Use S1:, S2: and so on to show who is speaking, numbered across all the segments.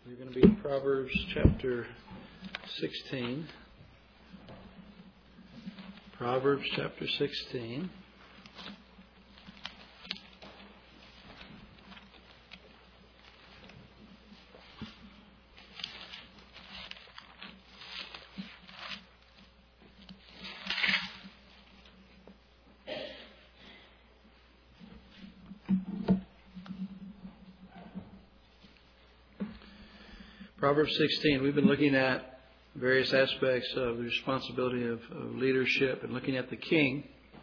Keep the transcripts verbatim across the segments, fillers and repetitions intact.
S1: We're going to be in Proverbs chapter sixteen. Proverbs chapter sixteen. Proverbs sixteen, we've been looking at various aspects of the responsibility of, of leadership and looking at the king.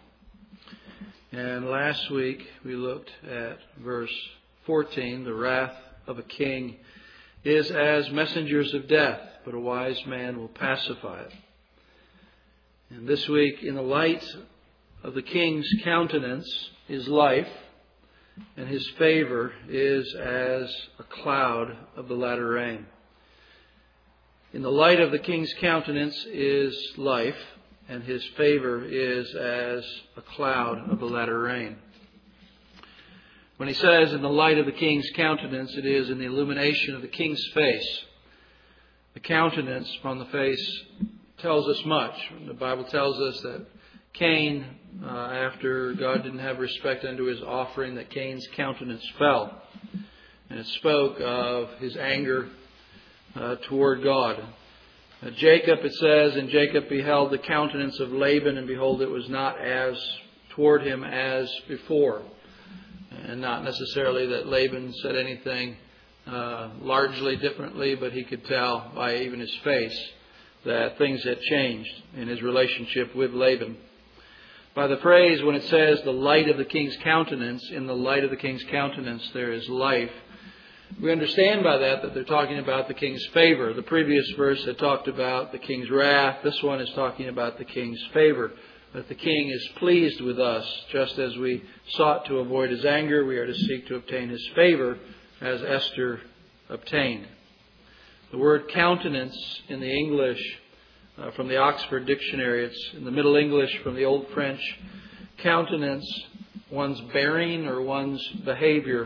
S1: And last week we looked at verse fourteen, the wrath of a king is as messengers of death, but a wise man will pacify it. And this week, in the light of the king's countenance is life, and his favor is as a cloud of the latter rain. In the light of the king's countenance is life, and his favor is as a cloud of the latter rain. When he says in the light of the king's countenance, it is in the illumination of the king's face. The countenance upon the face tells us much. The Bible tells us that Cain, uh, after God didn't have respect unto his offering, that Cain's countenance fell. And it spoke of his anger Uh, toward God. Uh, Jacob, it says, and Jacob beheld the countenance of Laban, and behold, it was not as toward him as before. And not necessarily that Laban said anything uh, largely differently, but he could tell by even his face that things had changed in his relationship with Laban. By the phrase, when it says the light of the king's countenance, in the light of the king's countenance there is life, we understand by that that they're talking about the king's favor. The previous verse had talked about the king's wrath. This one is talking about the king's favor. That the king is pleased with us. Just as we sought to avoid his anger, we are to seek to obtain his favor, as Esther obtained. The word countenance in the English, uh, from the Oxford Dictionary, it's in the Middle English from the Old French. Countenance, one's bearing or one's behavior.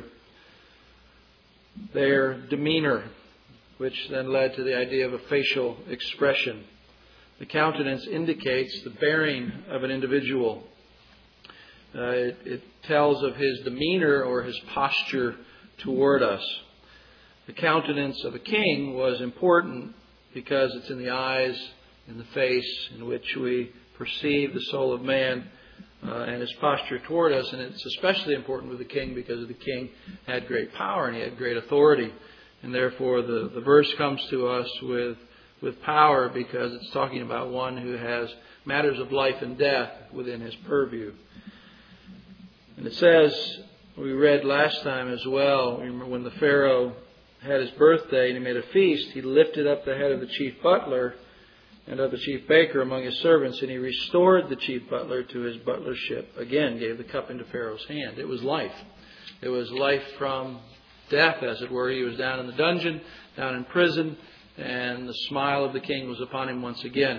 S1: Their demeanor, which then led to the idea of a facial expression. The countenance indicates the bearing of an individual. Uh, it, it tells of his demeanor or his posture toward us. The countenance of a king was important because it's in the eyes, in the face, in which we perceive the soul of man. Uh, and his posture toward us, and it's especially important with the king because the king had great power and he had great authority, and therefore the, the verse comes to us with with power because it's talking about one who has matters of life and death within his purview. And it says, we read last time as well, remember when the Pharaoh had his birthday and he made a feast, he lifted up the head of the chief butler and of the chief baker among his servants, and he restored the chief butler to his butlership. Again, gave the cup into Pharaoh's hand. It was life. It was life from death, as it were. He was down in the dungeon, down in prison, and the smile of the king was upon him once again.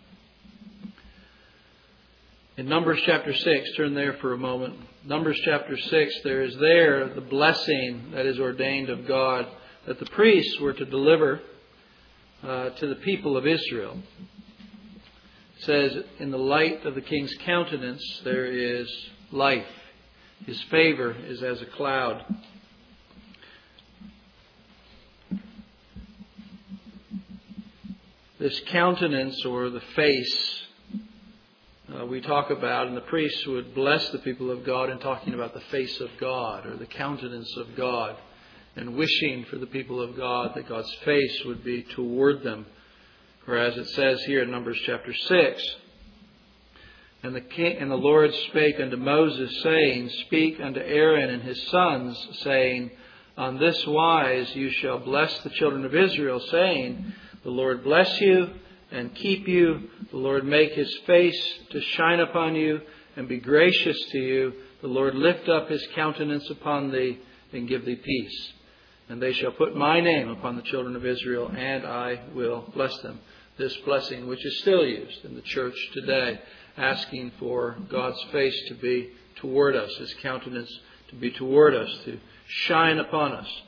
S1: In Numbers chapter six, turn there for a moment. Numbers chapter six, there is there the blessing that is ordained of God that the priests were to deliver Uh, to the people of Israel. It says, in the light of the king's countenance there is life. His favor is as a cloud. This countenance or the face uh, we talk about, and the priests would bless the people of God in talking about the face of God or the countenance of God, and wishing for the people of God that God's face would be toward them. For as it says here in Numbers chapter six, And the king, and the Lord spake unto Moses, saying, Speak unto Aaron and his sons, saying, On this wise you shall bless the children of Israel, saying, The Lord bless you and keep you. The Lord make his face to shine upon you and be gracious to you. The Lord lift up his countenance upon thee and give thee peace. And they shall put my name upon the children of Israel, and I will bless them. This blessing, which is still used in the church today, asking for God's face to be toward us, his countenance to be toward us, to shine upon us.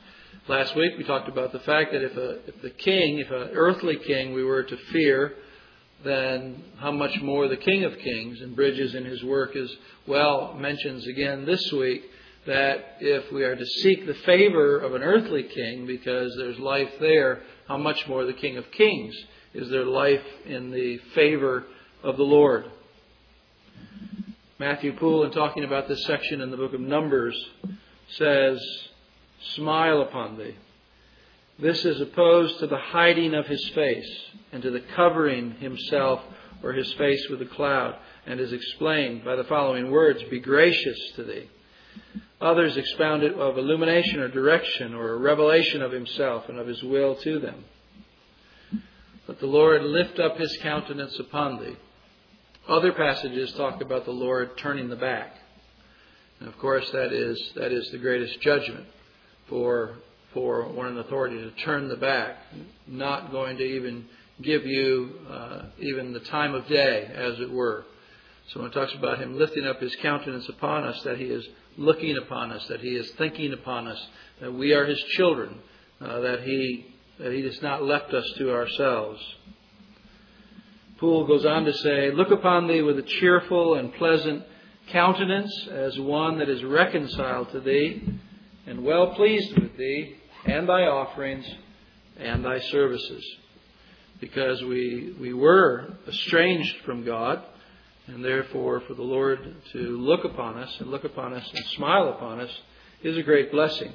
S1: Last week we talked about the fact that if a if the king, if an earthly king we were to fear, then how much more the King of Kings. And Bridges in his work as well mentions again this week that if we are to seek the favor of an earthly king because there's life there, how much more the King of Kings is there life in the favor of the Lord. Matthew Poole, in talking about this section in the book of Numbers, says, "Smile upon thee." This is opposed to the hiding of his face and to the covering himself or his face with a cloud, and is explained by the following words, "Be gracious to thee." Others expound it of illumination or direction or a revelation of himself and of his will to them. "Let the Lord lift up his countenance upon thee." Other passages talk about the Lord turning the back. And of course that is that is the greatest judgment for for one in authority, to turn the back, not going to even give you uh, even the time of day, as it were. So when it talks about him lifting up his countenance upon us, that he is looking upon us, that he is thinking upon us, that we are his children, uh, that he that he has not left us to ourselves. Poole goes on to say, "Look upon thee with a cheerful and pleasant countenance, as one that is reconciled to thee, and well pleased with thee, and thy offerings, and thy services." Because we we were estranged from God, and therefore for the Lord to look upon us, and look upon us and smile upon us, is a great blessing.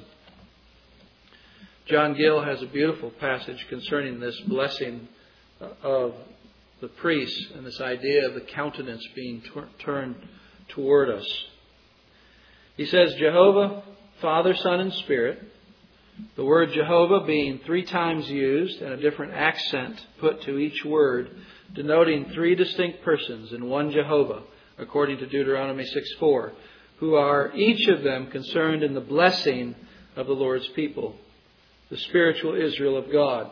S1: John Gill has a beautiful passage concerning this blessing of the priests and this idea of the countenance being tor- turned toward us. He says, "Jehovah, Father, Son, and Spirit," the word Jehovah being three times used and a different accent put to each word, denoting three distinct persons in one Jehovah, according to Deuteronomy six four, who are each of them concerned in the blessing of the Lord's people, the spiritual Israel of God.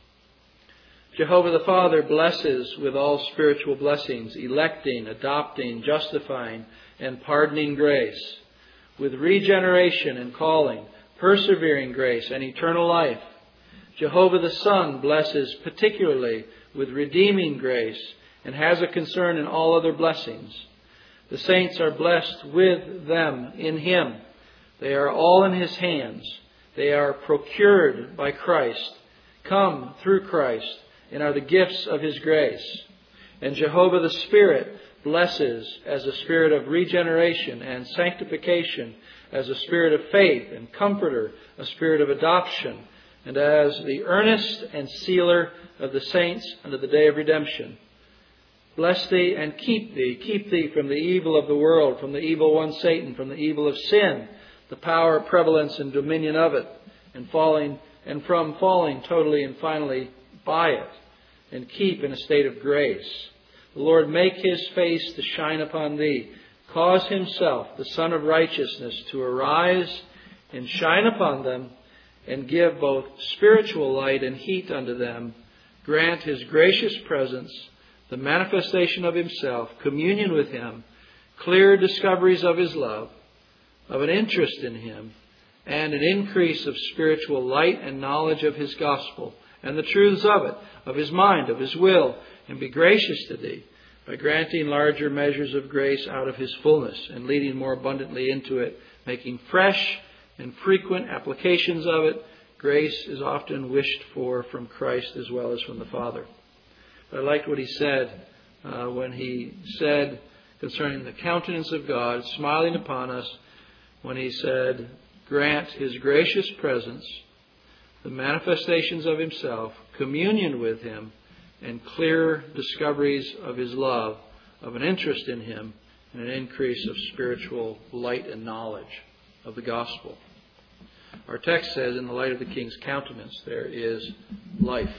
S1: Jehovah the Father blesses with all spiritual blessings, electing, adopting, justifying, and pardoning grace, with regeneration and calling, persevering grace, and eternal life. Jehovah the Son blesses particularly with redeeming grace and has a concern in all other blessings. The saints are blessed with them in Him. They are all in His hands. They are procured by Christ, come through Christ, and are the gifts of His grace. And Jehovah the Spirit blesses as a spirit of regeneration and sanctification, as a spirit of faith and comforter, a spirit of adoption, and as the earnest and sealer of the saints unto the day of redemption. Bless thee and keep thee. Keep thee from the evil of the world, from the evil one Satan, from the evil of sin, the power, prevalence, and dominion of it, and falling and from falling totally and finally by it, and keep in a state of grace. The Lord make His face to shine upon thee, cause Himself, the Son of Righteousness, to arise and shine upon them, and give both spiritual light and heat unto them. Grant His gracious presence, the manifestation of Himself, communion with Him, clear discoveries of His love, of an interest in Him, and an increase of spiritual light and knowledge of His gospel, and the truths of it, of His mind, of His will, and be gracious to thee, by granting larger measures of grace out of His fullness, and leading more abundantly into it, making fresh and frequent applications of it. Grace is often wished for from Christ as well as from the Father. But I liked what he said uh, when he said concerning the countenance of God smiling upon us, when he said, grant His gracious presence, the manifestations of Himself, communion with Him, and clear discoveries of His love, of an interest in Him, and an increase of spiritual light and knowledge of the gospel. Our text says, in the light of the King's countenance, there is life.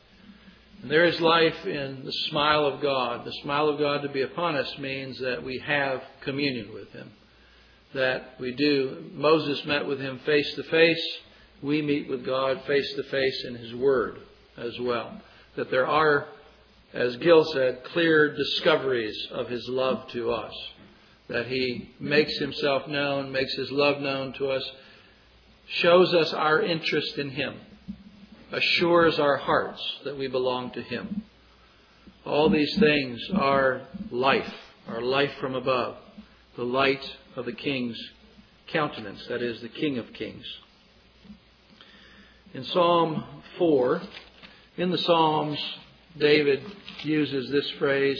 S1: And there is life in the smile of God. The smile of God to be upon us means that we have communion with Him. That we do. Moses met with Him face to face. We meet with God face to face in His Word as well. That there are, as Gill said, clear discoveries of His love to us. That He makes Himself known, makes His love known to us, shows us our interest in Him, assures our hearts that we belong to Him. All these things are life, are life from above, the light of the King's countenance, that is, the King of Kings. In Psalm four, in the Psalms, David uses this phrase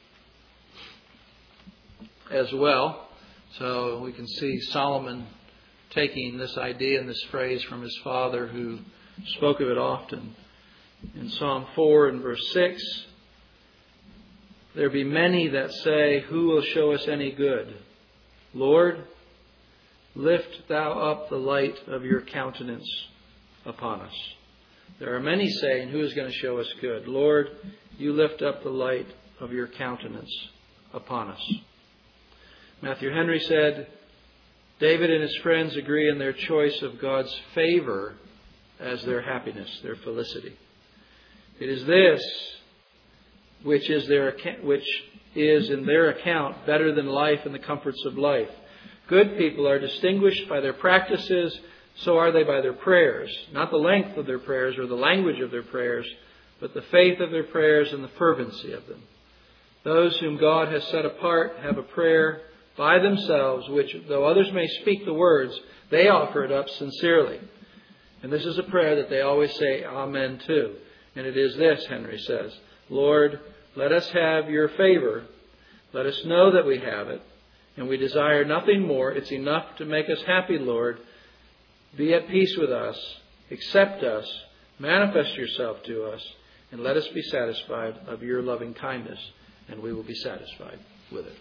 S1: as well. So we can see Solomon taking this idea and this phrase from his father, who spoke of it often. In Psalm four and verse six, there be many that say, who will show us any good? Lord, lift thou up the light of your countenance upon us. There are many saying, who is going to show us good? Lord, you lift up the light of your countenance upon us. Matthew Henry said, David and his friends agree in their choice of God's favor as their happiness, their felicity. It is this which is their which is in their account better than life and the comforts of life. Good people are distinguished by their practices, so are they by their prayers. Not the length of their prayers or the language of their prayers, but the faith of their prayers and the fervency of them. Those whom God has set apart have a prayer by themselves, which, though others may speak the words, they offer it up sincerely. And this is a prayer that they always say Amen to. And it is this, Henry says, Lord, let us have your favor. Let us know that we have it. And we desire nothing more. It's enough to make us happy, Lord. Be at peace with us. Accept us. Manifest yourself to us. And let us be satisfied of your loving kindness. And we will be satisfied with it.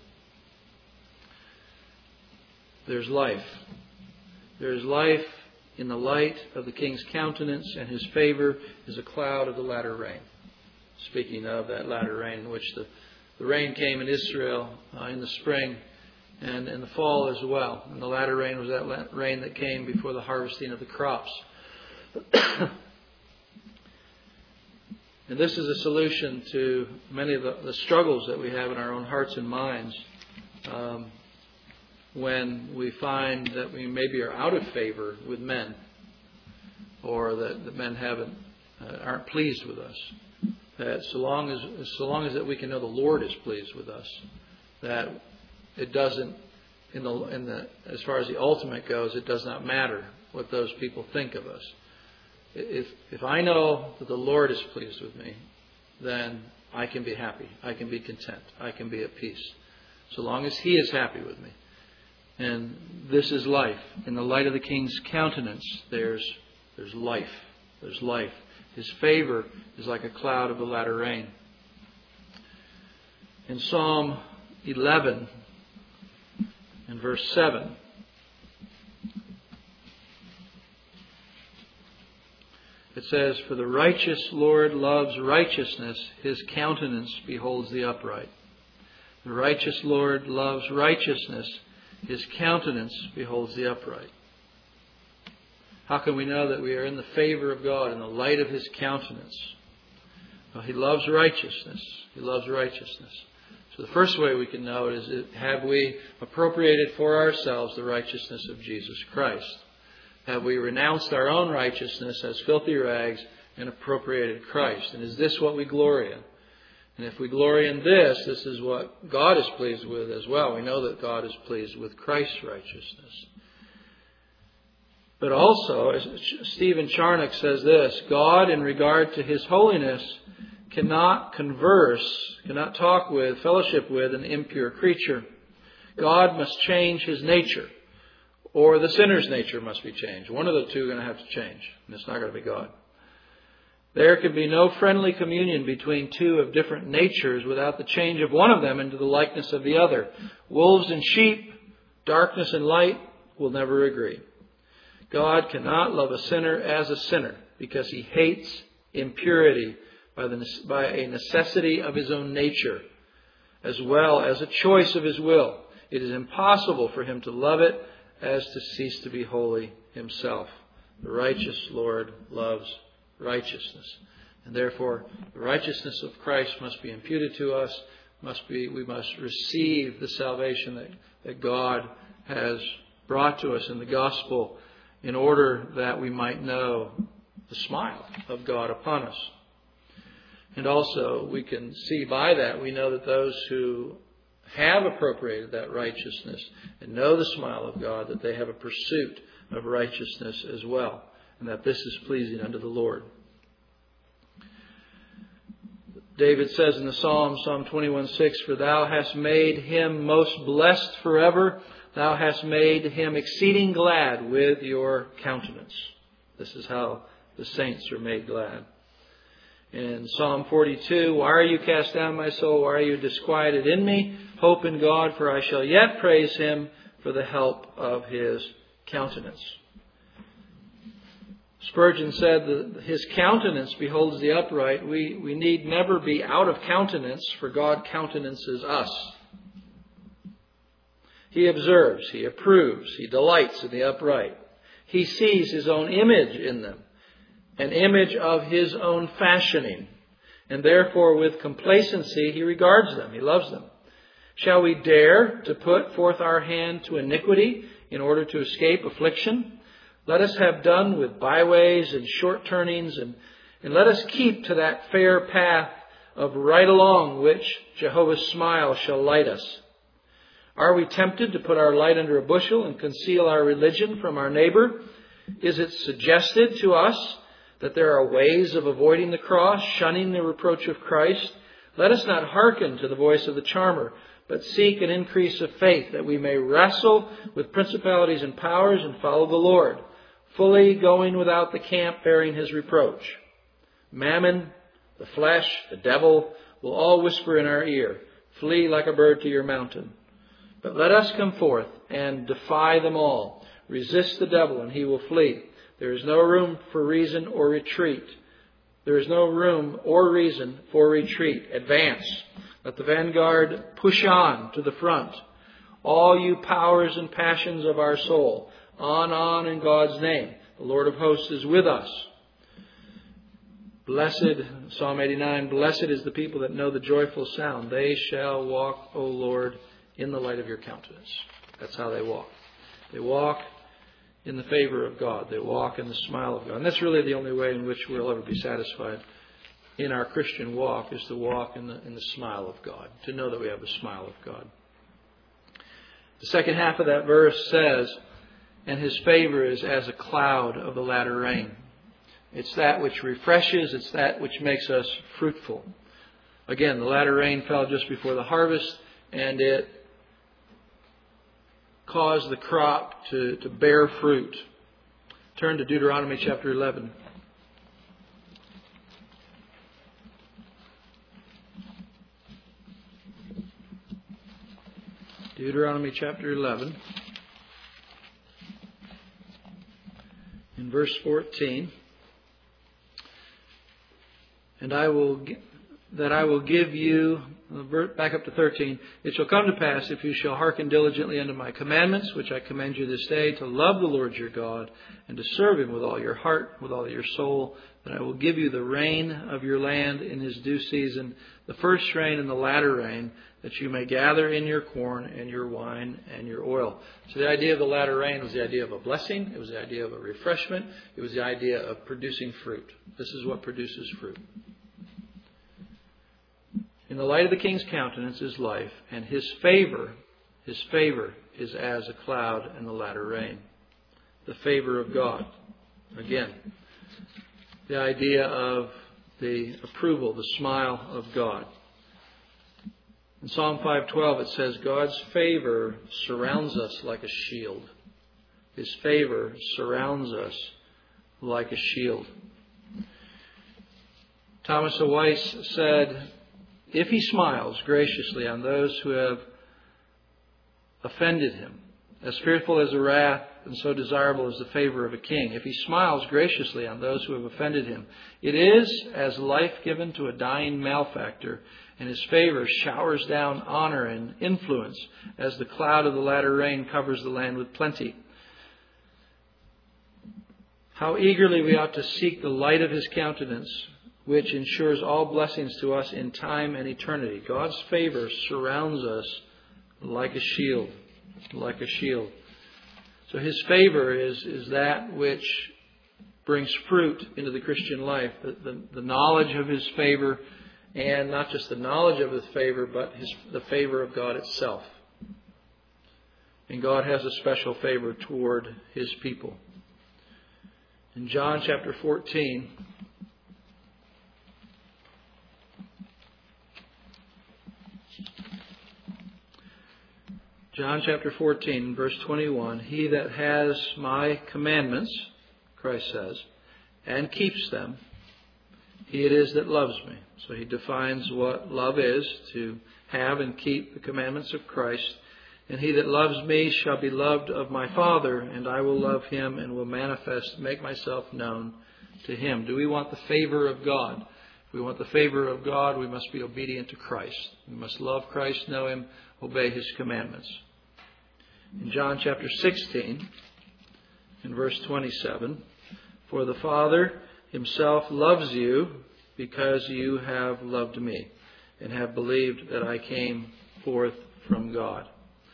S1: There's life. There's life in the light of the King's countenance, and His favor is a cloud of the latter rain. Speaking of that latter rain, in which the, the rain came in Israel uh, in the spring and in the fall as well. And the latter rain was that rain that came before the harvesting of the crops. And this is a solution to many of the, the struggles that we have in our own hearts and minds. Um, when we find that we maybe are out of favor with men, or that the men haven't uh, aren't pleased with us. That so long as so long as that we can know the Lord is pleased with us, that it doesn't in the in the as far as the ultimate goes, it does not matter what those people think of us. If if I know that the Lord is pleased with me, then I can be happy. I can be content. I can be at peace. So long as He is happy with me. And this is life. In the light of the King's countenance, there's there's life. There's life. His favor is like a cloud of the latter rain. In Psalm eleven, in verse seven, it says, For the righteous Lord loves righteousness, His countenance beholds the upright. The righteous Lord loves righteousness, His countenance beholds the upright. How can we know that we are in the favor of God, in the light of His countenance? Well, He loves righteousness. He loves righteousness. So the first way we can know it is, have we appropriated for ourselves the righteousness of Jesus Christ? Have we renounced our own righteousness as filthy rags and appropriated Christ? And is this what we glory in? And if we glory in this, this is what God is pleased with as well. We know that God is pleased with Christ's righteousness. But also, as Stephen Charnock says this, God, in regard to His holiness, cannot converse, cannot talk with, fellowship with an impure creature. God must change His nature, or the sinner's nature must be changed. One of the two are going to have to change, and it's not going to be God. There can be no friendly communion between two of different natures without the change of one of them into the likeness of the other. Wolves and sheep, darkness and light will never agree. God cannot love a sinner as a sinner because He hates impurity by, the, by a necessity of His own nature, as well as a choice of His will. It is impossible for Him to love it as to cease to be holy Himself. The righteous Lord loves righteousness. And therefore, the righteousness of Christ must be imputed to us. Must be, we must receive the salvation that, that God has brought to us in the gospel in order that we might know the smile of God upon us. And also, we can see by that, we know that those who have appropriated that righteousness and know the smile of God, that they have a pursuit of righteousness as well, and that this is pleasing unto the Lord. David says in the Psalm, Psalm twenty-one six, "For thou hast made him most blessed forever. Thou hast made him exceeding glad with your countenance." This is how the saints are made glad. In Psalm forty-two, "Why are you cast down, my soul? Why are you disquieted in me? Hope in God, for I shall yet praise him for the help of his countenance." Spurgeon said that his countenance beholds the upright. We, we need never be out of countenance, for God countenances us. He observes, he approves, he delights in the upright. He sees his own image in them, an image of his own fashioning, and therefore with complacency he regards them, he loves them. Shall we dare to put forth our hand to iniquity in order to escape affliction? Let us have done with byways and short turnings, and, and let us keep to that fair path of right along which Jehovah's smile shall light us. Are we tempted to put our light under a bushel and conceal our religion from our neighbor? Is it suggested to us that there are ways of avoiding the cross, shunning the reproach of Christ? Let us not hearken to the voice of the charmer, but seek an increase of faith, that we may wrestle with principalities and powers and follow the Lord, fully going without the camp, bearing his reproach. Mammon, the flesh, the devil will all whisper in our ear, "Flee like a bird to your mountain." But let us come forth and defy them all. Resist the devil and he will flee. There is no room for reason or retreat. There is no room or reason for retreat. Advance. Let the vanguard push on to the front. All you powers and passions of our soul, on, on in God's name. The Lord of hosts is with us. Blessed, Psalm eighty-nine, "Blessed is the people that know the joyful sound. They shall walk, O Lord, in the light of your countenance." That's how they walk. They walk in the favor of God. They walk in the smile of God. And that's really the only way in which we'll ever be satisfied in our Christian walk, is to walk in the, in the smile of God, to know that we have the smile of God. The second half of that verse says, "And his favor is as a cloud of the latter rain." It's that which refreshes. It's that which makes us fruitful. Again, the latter rain fell just before the harvest, and it caused the crop to, to bear fruit. Turn to Deuteronomy chapter eleven. Deuteronomy chapter eleven. In verse fourteen. "And I will that I will give you," back up to thirteen, "It shall come to pass, if you shall hearken diligently unto my commandments, which I command you this day, to love the Lord your God, and to serve him with all your heart, with all your soul, that I will give you the rain of your land in his due season, the first rain and the latter rain, that you may gather in your corn and your wine and your oil." So the idea of the latter rain was the idea of a blessing. It was the idea of a refreshment. It was the idea of producing fruit. This is what produces fruit. "In the light of the king's countenance is life, and his favor, his favor is as a cloud and the latter rain." The favor of God. Again, the idea of the approval, the smile of God. In Psalm five twelve it says, "God's favor surrounds us like a shield." His favor surrounds us like a shield. Thomas A. Weiss said, "If he smiles graciously on those who have offended him, as fearful as the wrath and so desirable as the favor of a king, if he smiles graciously on those who have offended him, it is as life given to a dying malefactor, and his favor showers down honor and influence as the cloud of the latter rain covers the land with plenty." How eagerly we ought to seek the light of his countenance, which ensures all blessings to us in time and eternity. God's favor surrounds us like a shield, like a shield. So His favor is, is that which brings fruit into the Christian life. The, the, the knowledge of His favor, and not just the knowledge of His favor, but his, the favor of God itself. And God has a special favor toward His people. In John chapter fourteen, John chapter fourteen, verse twenty-one, He that has my commandments, Christ says, and keeps them, he it is that loves me. So He defines what love is, to have and keep the commandments of Christ. And he that loves me shall be loved of my Father, and I will love him and will manifest, make myself known to him. Do we want the favor of God? If we want the favor of God, we must be obedient to Christ. We must love Christ, know Him, obey His commandments. In John chapter sixteen, in verse twenty-seven, for the Father Himself loves you because you have loved me and have believed that I came forth from God.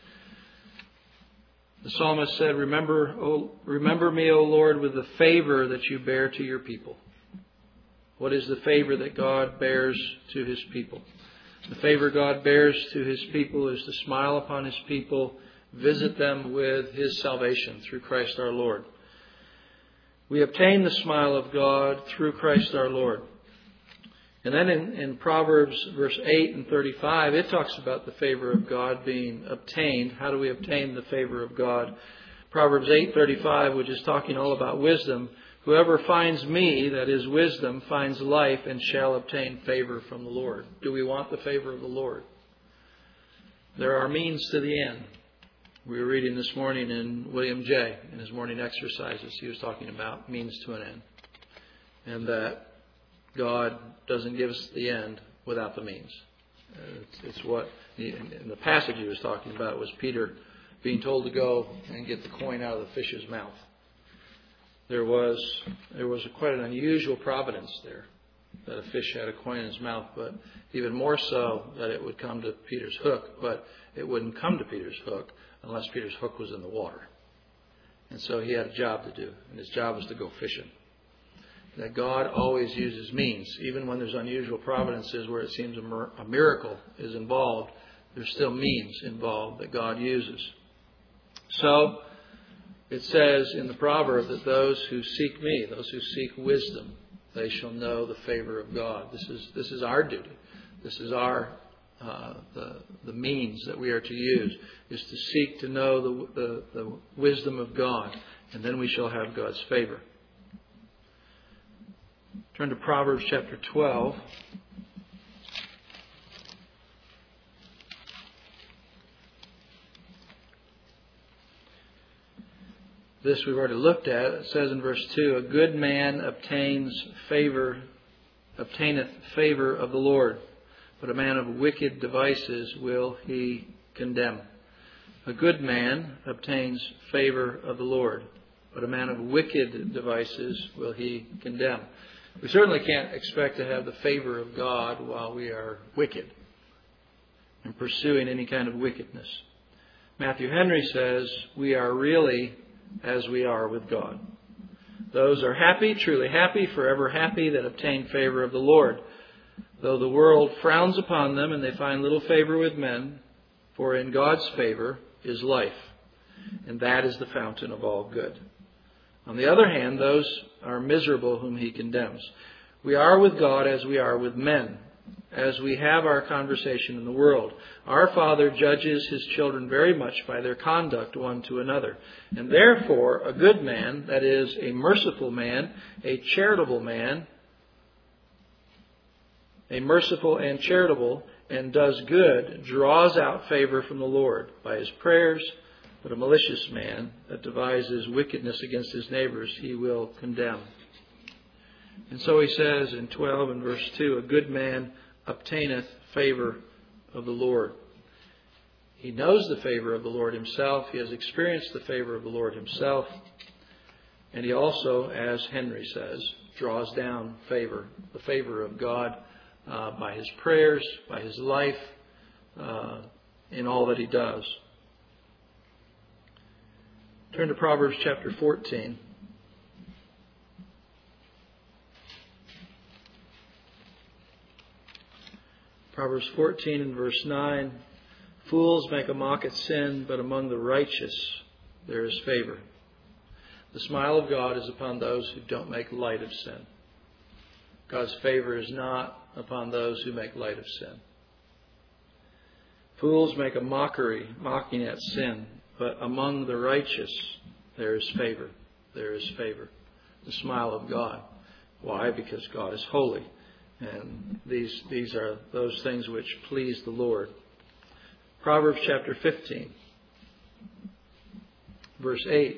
S1: The psalmist said, Remember, O, remember me, O Lord, with the favor that you bear to your people. What is the favor that God bears to His people? The favor God bears to His people is to smile upon His people, visit them with His salvation through Christ our Lord. We obtain the smile of God through Christ our Lord. And then in, in Proverbs verse eight and thirty-five, it talks about the favor of God being obtained. How do we obtain the favor of God? Proverbs eight thirty-five, which is talking all about wisdom. Whoever finds me, that is wisdom, finds life and shall obtain favor from the Lord. Do we want the favor of the Lord? There are means to the end. We were reading this morning in William J. in his morning exercises. He was talking about means to an end. And that God doesn't give us the end without the means. It's, it's what, in the passage he was talking about was Peter being told to go and get the coin out of the fish's mouth. There was there was a, quite an unusual providence there, that a fish had a coin in his mouth, but even more so that it would come to Peter's hook, but it wouldn't come to Peter's hook unless Peter's hook was in the water. And so he had a job to do, and his job was to go fishing. That God always uses means. Even when there's unusual providences where it seems a miracle is involved, there's still means involved that God uses. So, it says in the proverb that those who seek me, those who seek wisdom, they shall know the favor of God. This is this is our duty. This is our uh, the the means that we are to use, is to seek to know the, the the wisdom of God, and then we shall have God's favor. Turn to Proverbs chapter twelve. This we've already looked at. It says in verse two, a good man obtains favor, obtaineth favor of the Lord, but a man of wicked devices will he condemn. A good man obtains favor of the Lord, but a man of wicked devices will he condemn. We certainly can't expect to have the favor of God while we are wicked and pursuing any kind of wickedness. Matthew Henry says, we are really as we are with God. Those are happy, truly happy, forever happy, that obtain favor of the Lord. Though the world frowns upon them and they find little favor with men, for in God's favor is life, and that is the fountain of all good. On the other hand, those are miserable whom He condemns. We are with God as we are with men, as we have our conversation in the world. Our Father judges His children very much by their conduct one to another. And therefore, a good man, that is, a merciful man, a charitable man, a merciful and charitable, and does good, draws out favor from the Lord by his prayers. But a malicious man that devises wickedness against his neighbors, he will condemn. And so he says in twelve and verse two, a good man obtaineth favor of the Lord. He knows the favor of the Lord himself. He has experienced the favor of the Lord himself. And he also, as Henry says, draws down favor, the favor of God uh, by his prayers, by his life, uh, in all that he does. Turn to Proverbs chapter fourteen. Proverbs fourteen and verse nine. Fools make a mock at sin, but among the righteous there is favor. The smile of God is upon those who don't make light of sin. God's favor is not upon those who make light of sin. Fools make a mockery, mocking at sin, but among the righteous there is favor. There is favor. The smile of God. Why? Because God is holy. And these, these are those things which please the Lord. Proverbs chapter fifteen, verse eight.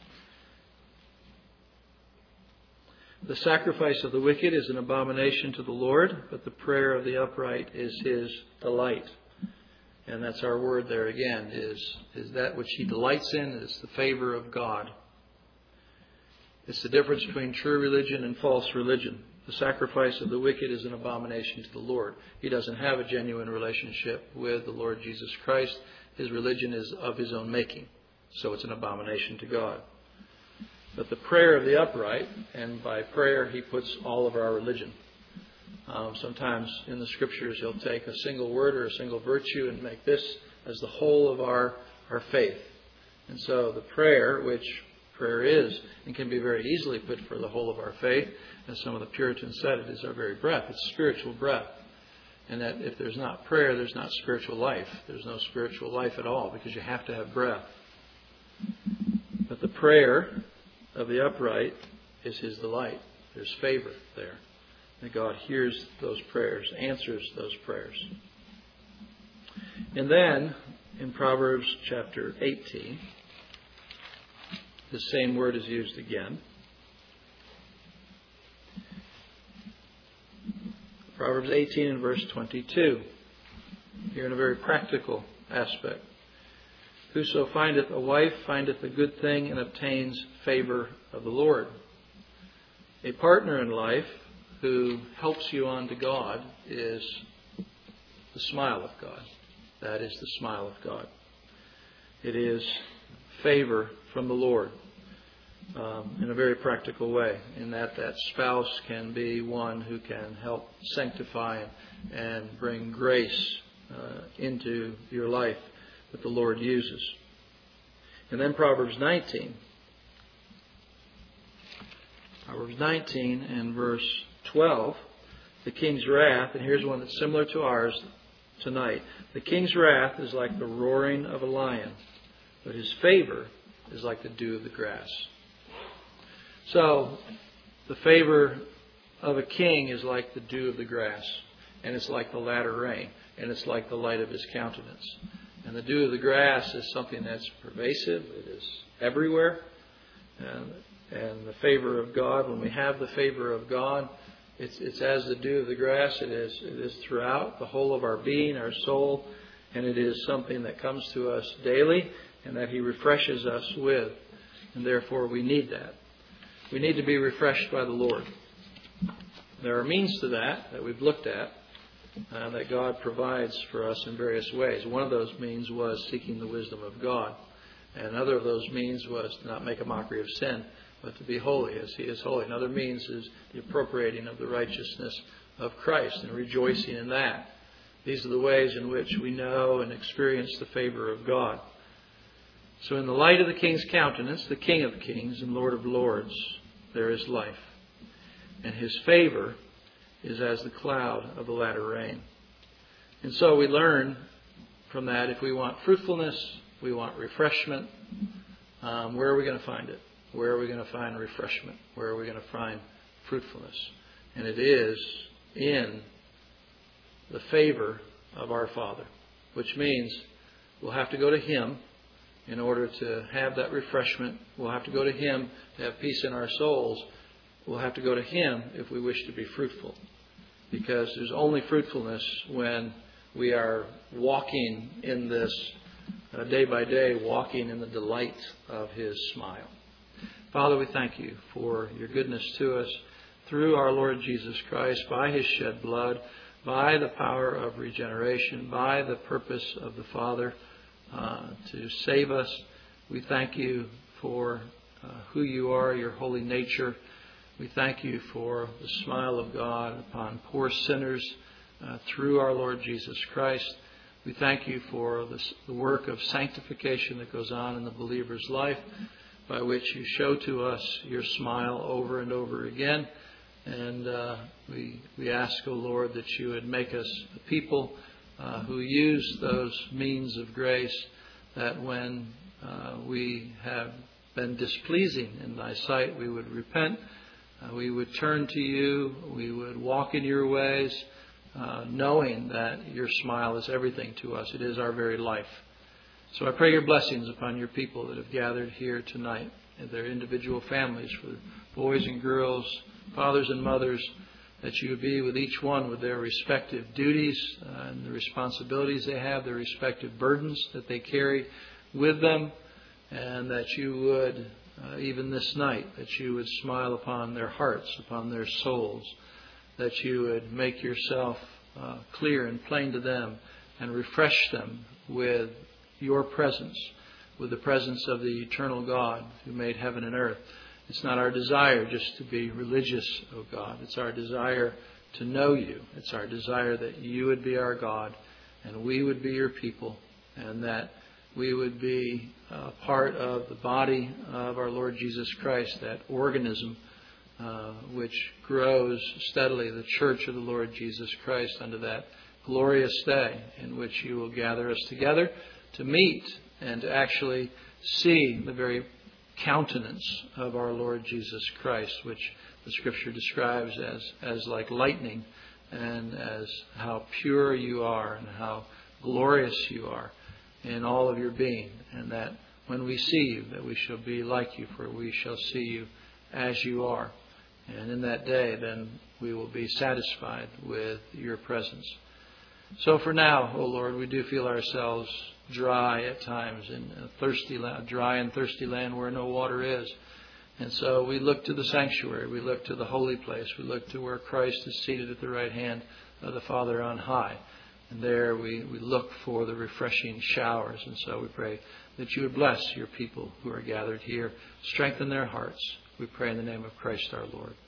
S1: The sacrifice of the wicked is an abomination to the Lord, but the prayer of the upright is his delight. And that's our word there again, is, is that which he delights in is the favor of God. It's the difference between true religion and false religion. The sacrifice of the wicked is an abomination to the Lord. He doesn't have a genuine relationship with the Lord Jesus Christ. His religion is of his own making. So it's an abomination to God. But the prayer of the upright, and by prayer he puts all of our religion. Um, sometimes in the Scriptures he'll take a single word or a single virtue and make this as the whole of our, our faith. And so the prayer, which prayer is and can be very easily put for the whole of our faith, as some of the Puritans said, it is our very breath. It's spiritual breath. And that if there's not prayer, there's not spiritual life. There's no spiritual life at all because you have to have breath. But the prayer of the upright is his delight. There's favor there. And God hears those prayers, answers those prayers. And then in Proverbs chapter eighteen, the same word is used again. Proverbs eighteen and verse twenty-two. Here in a very practical aspect. Whoso findeth a wife findeth a good thing and obtains favor of the Lord. A partner in life who helps you on to God is the smile of God. That is the smile of God. It is favor from the Lord um, in a very practical way, in that that spouse can be one who can help sanctify and, and bring grace uh, into your life that the Lord uses. And then Proverbs nineteen. Proverbs nineteen and verse twelve. The king's wrath, and here's one that's similar to ours tonight. The king's wrath is like the roaring of a lion, but his favor is like the dew of the grass. So, the favor of a king is like the dew of the grass, and it's like the latter rain, and it's like the light of his countenance. And the dew of the grass is something that's pervasive. It is everywhere. And, and the favor of God, when we have the favor of God, it's, it's as the dew of the grass. It is, it is throughout the whole of our being, our soul. And it is something that comes to us daily and that he refreshes us with. And therefore we need that. We need to be refreshed by the Lord. There are means to that that we've looked at. Uh, that God provides for us in various ways. One of those means was seeking the wisdom of God. And another of those means was to not make a mockery of sin, but to be holy as he is holy. Another means is the appropriating of the righteousness of Christ and rejoicing in that. These are the ways in which we know and experience the favor of God. So in the light of the King's countenance, the King of kings and Lord of lords, there is life. And his favor is as the cloud of the latter rain. And so we learn from that, if we want fruitfulness, we want refreshment, um, where are we going to find it? Where are we going to find refreshment? Where are we going to find fruitfulness? And it is in the favor of our Father, which means we'll have to go to him in order to have that refreshment. We'll have to go to him to have peace in our souls. We'll have to go to him if we wish to be fruitful. Because there's only fruitfulness when we are walking in this, uh, day by day, walking in the delight of his smile. Father, we thank you for your goodness to us through our Lord Jesus Christ, by his shed blood, by the power of regeneration, by the purpose of the Father uh, to save us. We thank you for uh, who you are, your holy nature. We thank you for the smile of God upon poor sinners uh, through our Lord Jesus Christ. We thank you for this, the work of sanctification that goes on in the believer's life, by which you show to us your smile over and over again. And uh, we we ask, O Lord, that you would make us a people uh, who use those means of grace, that when uh, we have been displeasing in thy sight, we would repent, uh, we would turn to you, we would walk in your ways, uh, knowing that your smile is everything to us. It is our very life. So I pray your blessings upon your people that have gathered here tonight, and their individual families, for boys and girls, fathers and mothers, that you would be with each one with their respective duties uh, and the responsibilities they have, their respective burdens that they carry with them, and that you would, uh, even this night, that you would smile upon their hearts, upon their souls, that you would make yourself uh, clear and plain to them and refresh them with your presence, with the presence of the eternal God who made heaven and earth. It's not our desire just to be religious, O God. It's our desire to know you. It's our desire that you would be our God and we would be your people, and that we would be uh, part of the body of our Lord Jesus Christ, that organism uh, which grows steadily, the church of the Lord Jesus Christ, unto that glorious day in which you will gather us together to meet and to actually see the very countenance of our Lord Jesus Christ, which the Scripture describes as, as like lightning, and as how pure you are and how glorious you are in all of your being, and that when we see you, that we shall be like you, for we shall see you as you are. And in that day, then we will be satisfied with your presence. So for now, O Lord, we do feel ourselves dry at times, in a thirsty land, dry and thirsty land where no water is. And so we look to the sanctuary, we look to the holy place, we look to where Christ is seated at the right hand of the Father on high. And there we, we look for the refreshing showers. And so we pray that you would bless your people who are gathered here, strengthen their hearts. We pray in the name of Christ our Lord.